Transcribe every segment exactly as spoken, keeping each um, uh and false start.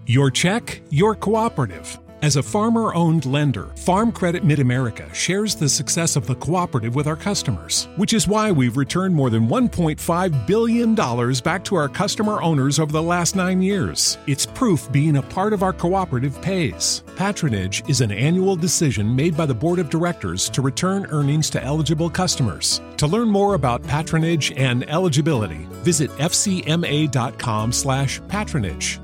Your check, your cooperative. As a farmer-owned lender, Farm Credit Mid-America shares the success of the cooperative with our customers, which is why we've returned more than one point five billion dollars back to our customer owners over the last nine years. It's proof being a part of our cooperative pays. Patronage is an annual decision made by the Board of Directors to return earnings to eligible customers. To learn more about patronage and eligibility, visit f c m a dot com slash patronage.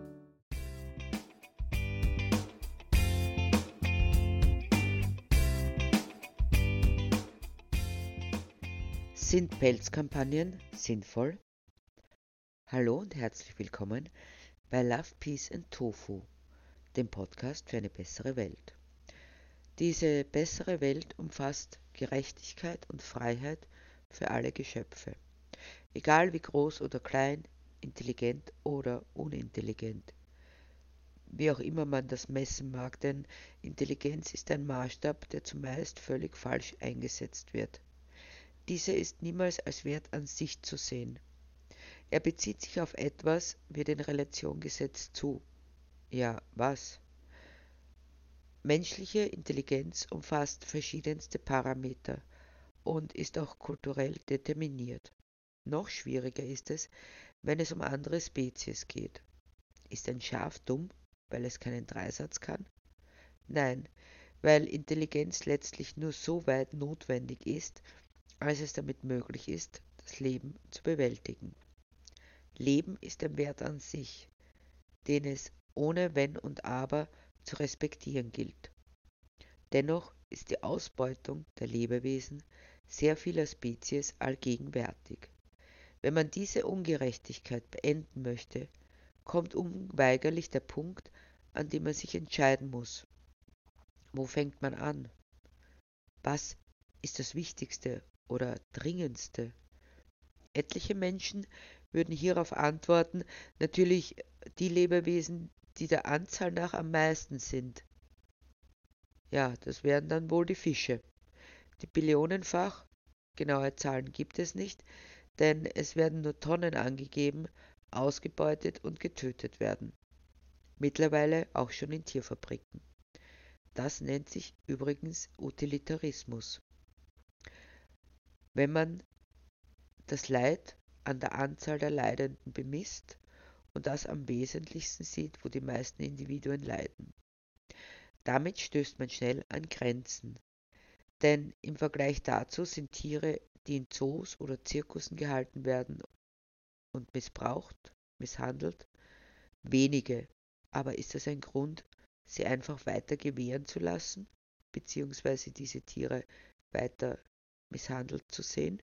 Sind Pelzkampagnen sinnvoll? Hallo und herzlich willkommen bei Love, Peace and Tofu, dem Podcast für eine bessere Welt. Diese bessere Welt umfasst Gerechtigkeit und Freiheit für alle Geschöpfe, egal wie groß oder klein, intelligent oder unintelligent. Wie auch immer man das messen mag, denn Intelligenz ist ein Maßstab, der zumeist völlig falsch eingesetzt wird. Dieser ist niemals als Wert an sich zu sehen. Er bezieht sich auf etwas, wird in Relation gesetzt zu. Ja, was? Menschliche Intelligenz umfasst verschiedenste Parameter und ist auch kulturell determiniert. Noch schwieriger ist es, wenn es um andere Spezies geht. Ist ein Schaf dumm, weil es keinen Dreisatz kann? Nein, weil Intelligenz letztlich nur so weit notwendig ist, als es damit möglich ist, das Leben zu bewältigen. Leben ist ein Wert an sich, den es ohne Wenn und Aber zu respektieren gilt. Dennoch ist die Ausbeutung der Lebewesen sehr vieler Spezies allgegenwärtig. Wenn man diese Ungerechtigkeit beenden möchte, kommt unweigerlich der Punkt, an dem man sich entscheiden muss. Wo fängt man an? Was ist das Wichtigste oder Dringendste? Etliche Menschen würden hierauf antworten, natürlich die Lebewesen, die der Anzahl nach am meisten sind. Ja, das wären dann wohl die Fische. Die billionenfach, genaue Zahlen gibt es nicht, denn es werden nur Tonnen angegeben, ausgebeutet und getötet werden. Mittlerweile auch schon in Tierfabriken. Das nennt sich übrigens Utilitarismus. Wenn man das Leid an der Anzahl der Leidenden bemisst und das am wesentlichsten sieht, wo die meisten Individuen leiden. Damit stößt man schnell an Grenzen, denn im Vergleich dazu sind Tiere, die in Zoos oder Zirkussen gehalten werden und missbraucht, misshandelt, wenige. Aber ist das ein Grund, sie einfach weiter gewähren zu lassen, beziehungsweise diese Tiere weiter misshandelt zu sehen?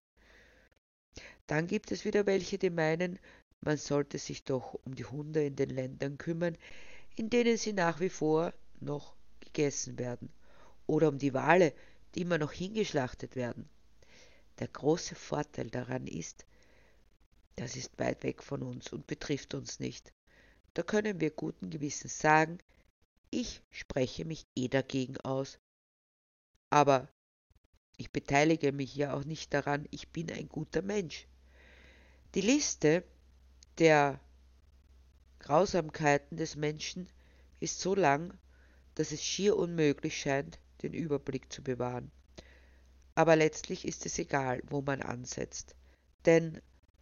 Dann gibt es wieder welche, die meinen, man sollte sich doch um die Hunde in den Ländern kümmern, in denen sie nach wie vor noch gegessen werden, oder um die Wale, die immer noch hingeschlachtet werden. Der große Vorteil daran ist, das ist weit weg von uns und betrifft uns nicht. Da können wir guten Gewissens sagen, ich spreche mich eh dagegen aus. Aber ich beteilige mich ja auch nicht daran, ich bin ein guter Mensch. Die Liste der Grausamkeiten des Menschen ist so lang, dass es schier unmöglich scheint, den Überblick zu bewahren. Aber letztlich ist es egal, wo man ansetzt. Denn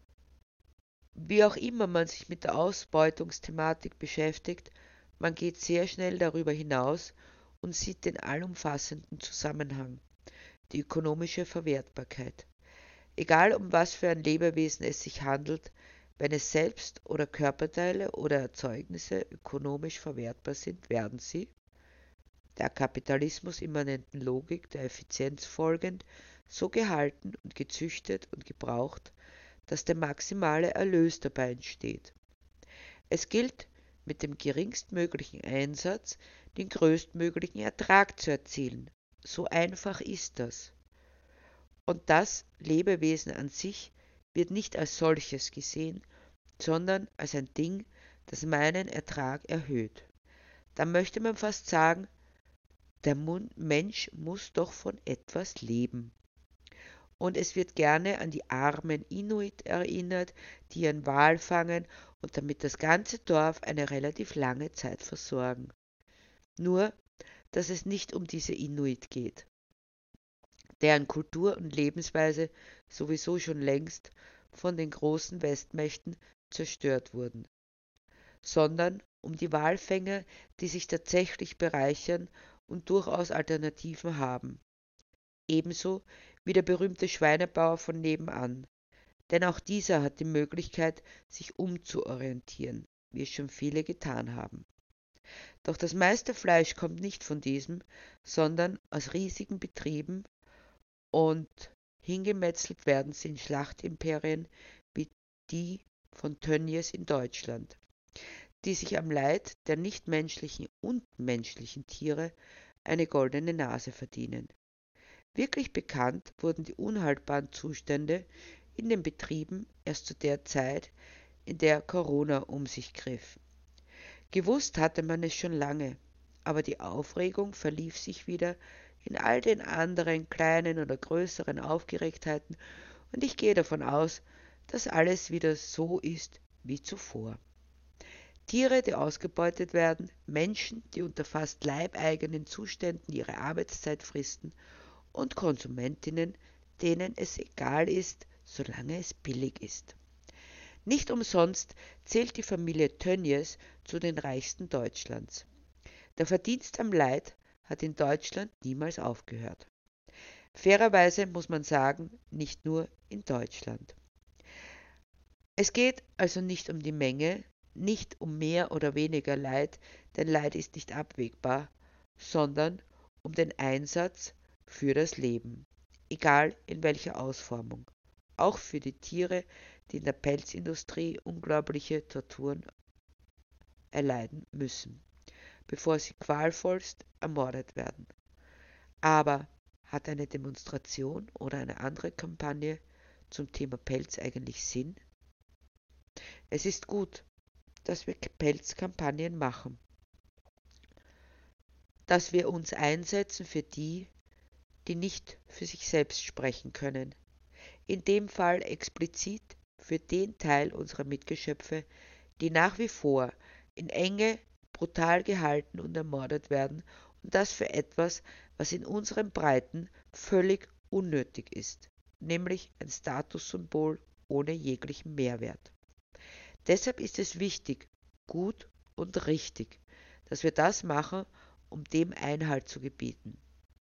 wie auch immer man sich mit der Ausbeutungsthematik beschäftigt, man geht sehr schnell darüber hinaus und sieht den allumfassenden Zusammenhang, die ökonomische Verwertbarkeit. Egal um was für ein Lebewesen es sich handelt, wenn es selbst oder Körperteile oder Erzeugnisse ökonomisch verwertbar sind, werden sie, der Kapitalismus-immanenten Logik der Effizienz folgend, so gehalten und gezüchtet und gebraucht, dass der maximale Erlös dabei entsteht. Es gilt, mit dem geringstmöglichen Einsatz den größtmöglichen Ertrag zu erzielen. So einfach ist das. Und das Lebewesen an sich wird nicht als solches gesehen, sondern als ein Ding, das meinen Ertrag erhöht. Dann möchte man fast sagen, der Mensch muss doch von etwas leben. Und es wird gerne an die armen Inuit erinnert, die ihren Wal fangen und damit das ganze Dorf eine relativ lange Zeit versorgen. Nur, dass es nicht um diese Inuit geht, deren Kultur und Lebensweise sowieso schon längst von den großen Westmächten zerstört wurden, sondern um die Walfänger, die sich tatsächlich bereichern und durchaus Alternativen haben. Ebenso wie der berühmte Schweinebauer von nebenan, denn auch dieser hat die Möglichkeit, sich umzuorientieren, wie es schon viele getan haben. Doch das meiste Fleisch kommt nicht von diesem, sondern aus riesigen Betrieben, und hingemetzelt werden sie in Schlachtimperien wie die von Tönnies in Deutschland, die sich am Leid der nichtmenschlichen und menschlichen Tiere eine goldene Nase verdienen. Wirklich bekannt wurden die unhaltbaren Zustände in den Betrieben erst zu der Zeit, in der Corona um sich griff. Gewusst hatte man es schon lange, aber die Aufregung verlief sich wieder in all den anderen kleinen oder größeren Aufgeregtheiten, und ich gehe davon aus, dass alles wieder so ist wie zuvor. Tiere, die ausgebeutet werden, Menschen, die unter fast leibeigenen Zuständen ihre Arbeitszeit fristen, und Konsumentinnen, denen es egal ist, solange es billig ist. Nicht umsonst zählt die Familie Tönnies zu den reichsten Deutschlands. Der Verdienst am Leid hat in Deutschland niemals aufgehört. Fairerweise muss man sagen, nicht nur in Deutschland. Es geht also nicht um die Menge, nicht um mehr oder weniger Leid, denn Leid ist nicht abwägbar, sondern um den Einsatz für das Leben, egal in welcher Ausformung, auch für die Tiere, die in der Pelzindustrie unglaubliche Torturen erleiden müssen, bevor sie qualvollst ermordet werden. Aber hat eine Demonstration oder eine andere Kampagne zum Thema Pelz eigentlich Sinn? Es ist gut, dass wir Pelzkampagnen machen, dass wir uns einsetzen für die, die nicht für sich selbst sprechen können, in dem Fall explizit für den Teil unserer Mitgeschöpfe, die nach wie vor in Enge brutal gehalten und ermordet werden, und das für etwas, was in unseren Breiten völlig unnötig ist, nämlich ein Statussymbol ohne jeglichen Mehrwert. Deshalb ist es wichtig, gut und richtig, dass wir das machen, um dem Einhalt zu gebieten.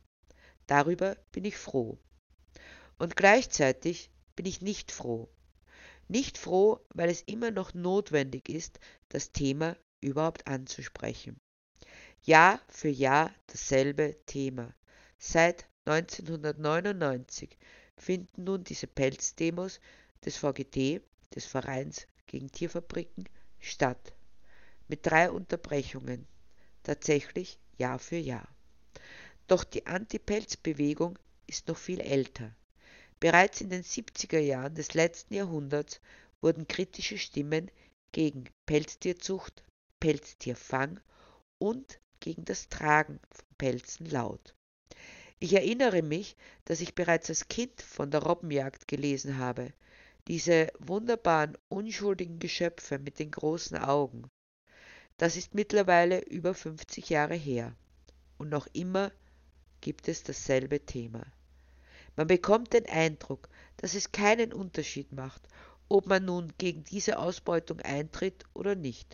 Darüber bin ich froh. Und gleichzeitig bin ich nicht froh. Nicht froh, weil es immer noch notwendig ist, das Thema überhaupt anzusprechen. Jahr für Jahr dasselbe Thema. Seit neunzehnhundertneunundneunzig finden nun diese Pelzdemos des V G T, des Vereins gegen Tierfabriken, statt. Mit drei Unterbrechungen. Tatsächlich Jahr für Jahr. Doch die Anti-Pelz-Bewegung ist noch viel älter. Bereits in den siebziger Jahren des letzten Jahrhunderts wurden kritische Stimmen gegen Pelztierzucht, Pelztierfang und gegen das Tragen von Pelzen laut. Ich erinnere mich, dass ich bereits als Kind von der Robbenjagd gelesen habe, diese wunderbaren, unschuldigen Geschöpfe mit den großen Augen. Das ist mittlerweile über fünfzig Jahre her, und noch immer gibt es dasselbe Thema. Man bekommt den Eindruck, dass es keinen Unterschied macht, ob man nun gegen diese Ausbeutung eintritt oder nicht.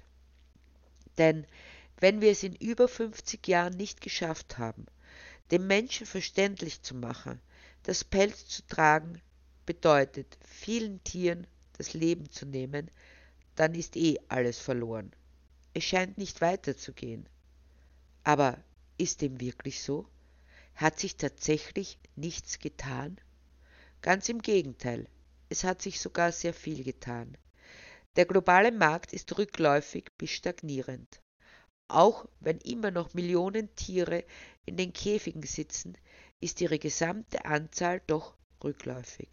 Denn wenn wir es in über fünfzig Jahren nicht geschafft haben, dem Menschen verständlich zu machen, dass Pelz zu tragen bedeutet, vielen Tieren das Leben zu nehmen, dann ist eh alles verloren. Es scheint nicht weiterzugehen. Aber ist dem wirklich so? Hat sich tatsächlich nichts getan? Ganz im Gegenteil, es hat sich sogar sehr viel getan. Der globale Markt ist rückläufig bis stagnierend. Auch wenn immer noch Millionen Tiere in den Käfigen sitzen, ist ihre gesamte Anzahl doch rückläufig.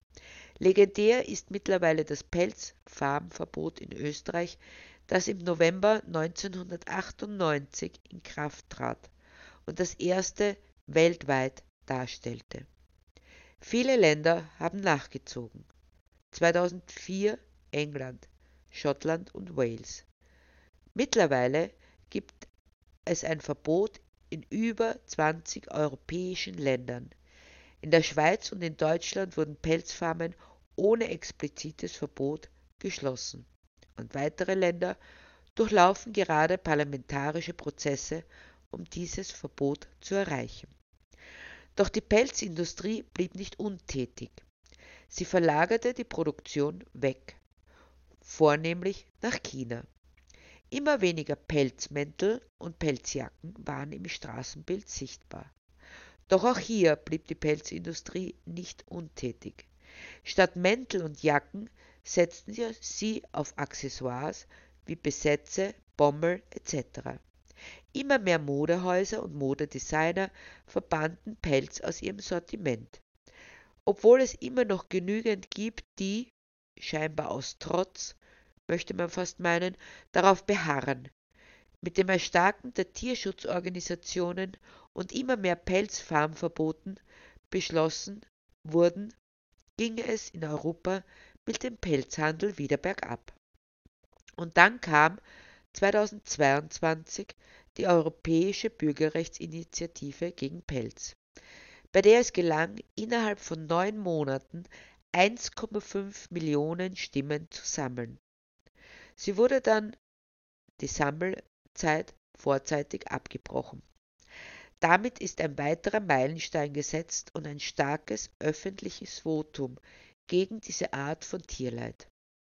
Legendär ist mittlerweile das Pelzfarmverbot in Österreich, das im November neunzehnhundertachtundneunzig in Kraft trat und das erste weltweit darstellte. Viele Länder haben nachgezogen. zweitausendvier England, Schottland und Wales. Mittlerweile gibt es ein Verbot in über zwanzig europäischen Ländern. In der Schweiz und in Deutschland wurden Pelzfarmen ohne explizites Verbot geschlossen. Und weitere Länder durchlaufen gerade parlamentarische Prozesse, um dieses Verbot zu erreichen. Doch die Pelzindustrie blieb nicht untätig. Sie verlagerte die Produktion weg, vornehmlich nach China. Immer weniger Pelzmäntel und Pelzjacken waren im Straßenbild sichtbar. Doch auch hier blieb die Pelzindustrie nicht untätig. Statt Mäntel und Jacken setzten sie auf Accessoires wie Besätze, Bommel et cetera. Immer mehr Modehäuser und Modedesigner verbannten Pelz aus ihrem Sortiment. Obwohl es immer noch genügend gibt, die, scheinbar aus Trotz, möchte man fast meinen, darauf beharren. Mit dem Erstarken der Tierschutzorganisationen und immer mehr Pelzfarmverboten beschlossen wurden, ging es in Europa mit dem Pelzhandel wieder bergab. Und dann kam zweitausendzweiundzwanzig die Europäische Bürgerrechtsinitiative gegen Pelz, bei der es gelang, innerhalb von neun Monaten eins Komma fünf Millionen Stimmen zu sammeln. Sie wurde dann, die Sammelzeit, vorzeitig abgebrochen. Damit ist ein weiterer Meilenstein gesetzt und ein starkes öffentliches Votum gegen diese Art von Tierleid.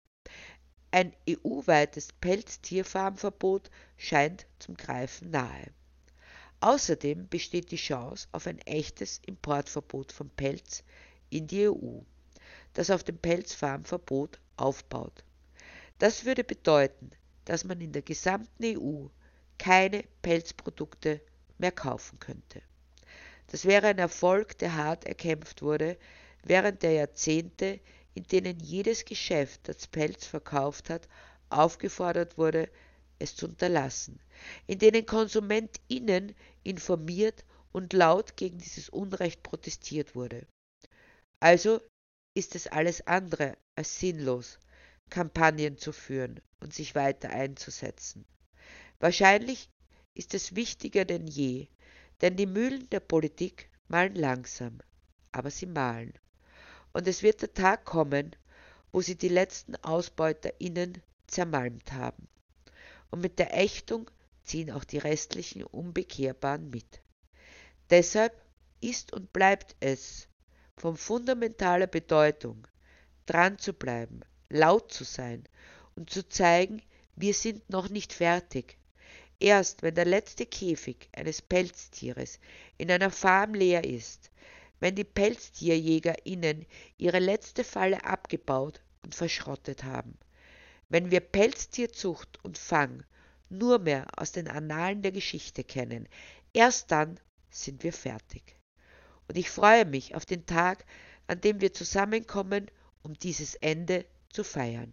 Ein E U-weites Pelztierfarmverbot scheint zum Greifen nahe. Außerdem besteht die Chance auf ein echtes Importverbot von Pelz in die E U, das auf dem Pelzfarmverbot aufbaut. Das würde bedeuten, dass man in der gesamten E U keine Pelzprodukte mehr kaufen könnte. Das wäre ein Erfolg, der hart erkämpft wurde, während der Jahrzehnte, in denen jedes Geschäft, das Pelz verkauft hat, aufgefordert wurde, es zu unterlassen, in denen KonsumentInnen informiert und laut gegen dieses Unrecht protestiert wurde. Also ist es alles andere als sinnlos, Kampagnen zu führen und sich weiter einzusetzen. Wahrscheinlich ist es wichtiger denn je, denn die Mühlen der Politik mahlen langsam, aber sie mahlen. Und es wird der Tag kommen, wo sie die letzten AusbeuterInnen zermalmt haben. Und mit der Ächtung ziehen auch die restlichen Unbekehrbaren mit. Deshalb ist und bleibt es von fundamentaler Bedeutung, dran zu bleiben, laut zu sein und zu zeigen, wir sind noch nicht fertig. Erst wenn der letzte Käfig eines Pelztieres in einer Farm leer ist, wenn die PelztierjägerInnen ihre letzte Falle abgebaut und verschrottet haben, wenn wir Pelztierzucht und Fang nur mehr aus den Annalen der Geschichte kennen, erst dann sind wir fertig. Und ich freue mich auf den Tag, an dem wir zusammenkommen, um dieses Ende zu feiern.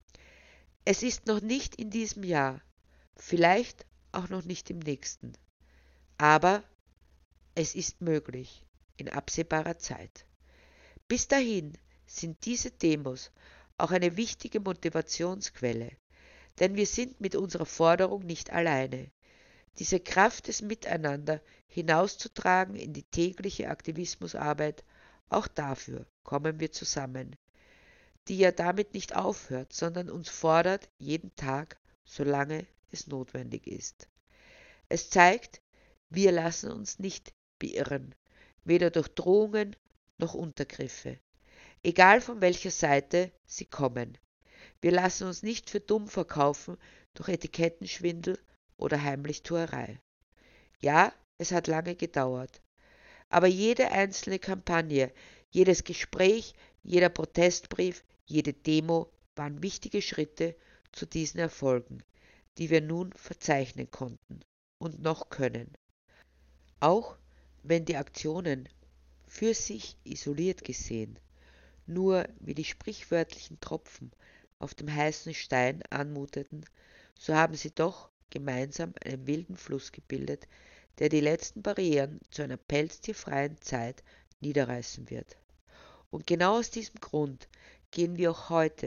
Es ist noch nicht in diesem Jahr, vielleicht auch noch nicht im nächsten, aber es ist möglich in absehbarer Zeit. Bis dahin sind diese Demos auch eine wichtige Motivationsquelle, denn wir sind mit unserer Forderung nicht alleine. Diese Kraft des Miteinander hinauszutragen in die tägliche Aktivismusarbeit, auch dafür kommen wir zusammen, die ja damit nicht aufhört, sondern uns fordert jeden Tag, solange es notwendig ist. Es zeigt, wir lassen uns nicht beirren, weder durch Drohungen noch Untergriffe, egal von welcher Seite sie kommen. Wir lassen uns nicht für dumm verkaufen durch Etikettenschwindel oder Heimlichtuerei. Ja, es hat lange gedauert, aber jede einzelne Kampagne, jedes Gespräch, jeder Protestbrief, jede Demo waren wichtige Schritte zu diesen Erfolgen, die wir nun verzeichnen konnten und noch können. Auch wenn die Aktionen für sich isoliert gesehen nur wie die sprichwörtlichen Tropfen auf dem heißen Stein anmuteten, so haben sie doch gemeinsam einen wilden Fluss gebildet, der die letzten Barrieren zu einer pelztierfreien Zeit niederreißen wird. Und genau aus diesem Grund gehen wir auch heute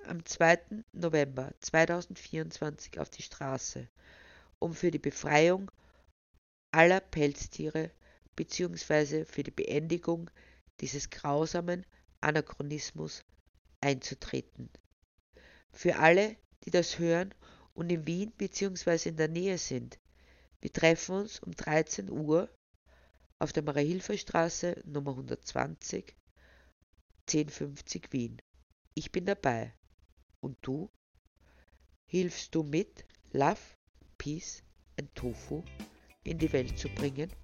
am zweiten November zweitausendvierundzwanzig auf die Straße, um für die Befreiung aller Pelztiere bzw. für die Beendigung dieses grausamen Anachronismus einzutreten. Für alle, die das hören und in Wien bzw. in der Nähe sind, wir treffen uns um dreizehn Uhr auf der Maria-Hilfer-Straße Nummer hundertzwanzig, zehn fünfzig Wien. Ich bin dabei. Und du? Hilfst du mit, Love, Peace and Tofu in die Welt zu bringen?